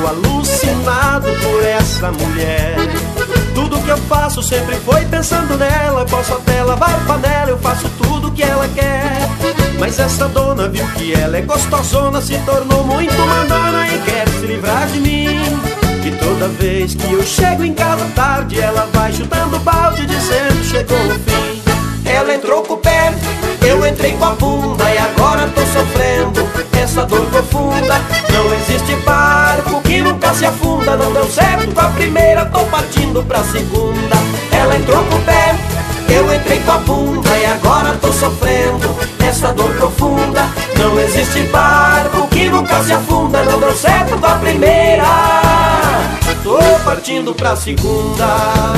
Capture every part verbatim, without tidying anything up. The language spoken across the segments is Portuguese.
Tô alucinado por essa mulher. Tudo que eu faço sempre foi pensando nela. Eu posso até lavar panela, eu faço tudo que ela quer. Mas essa dona viu que ela é gostosona, se tornou muito mandona e quer se livrar de mim. E toda vez que eu chego em casa tarde, ela vai chutando balde, dizendo chegou o fim. Ela entrou com o pé, eu entrei com a bunda, e agora tô sofrendo essa dor profunda. Não existe barco que nunca se afunda. Não deu certo com a primeira, tô partindo pra segunda. Ela entrou com o pé, eu entrei com a bunda, e agora tô sofrendo essa dor profunda. Não existe barco que nunca se afunda. Não deu certo com a primeira, tô partindo pra segunda.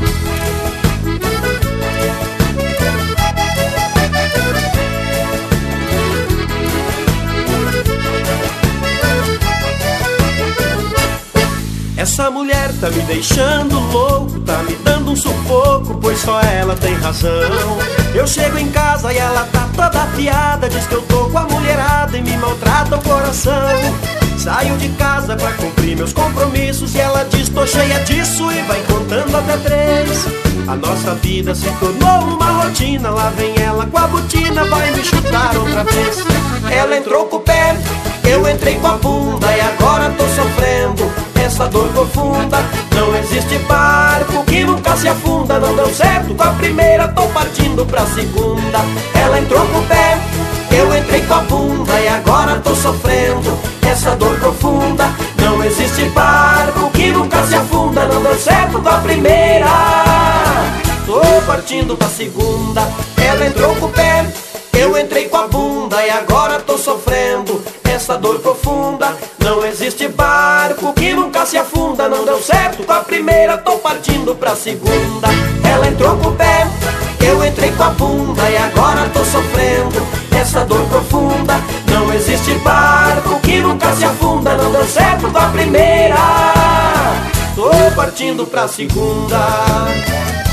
Essa mulher tá me deixando louco, tá me dando um sufoco, pois só ela tem razão. Eu chego em casa e ela tá toda afiada, diz que eu tô com a mulherada e me maltrata o coração. Saio de casa pra cumprir meus compromissos e ela diz tô cheia disso e vai contando até três. A nossa vida se tornou uma rotina, lá vem ela com a botina, vai me chutar outra vez. Ela entrou com o pé, eu entrei com a bunda, e agora tô sofrendo essa dor profunda. Não existe barco que nunca se afunda. Não deu certo com a primeira, tô partindo pra segunda. Ela entrou com o pé, eu entrei com a bunda, e agora tô sofrendo essa dor profunda. Não existe barco que nunca se afunda. Não deu certo com a primeira, tô partindo pra segunda. Ela entrou com o pé, eu entrei com a bunda, e agora tô sofrendo essa dor profunda. Não existe barco que nunca se afunda. Não deu certo com a primeira, tô partindo pra segunda. Ela entrou com o pé, eu entrei com a bunda, e agora tô sofrendo essa dor profunda. Não existe barco que nunca se afunda. Não deu certo com a primeira, tô partindo pra segunda.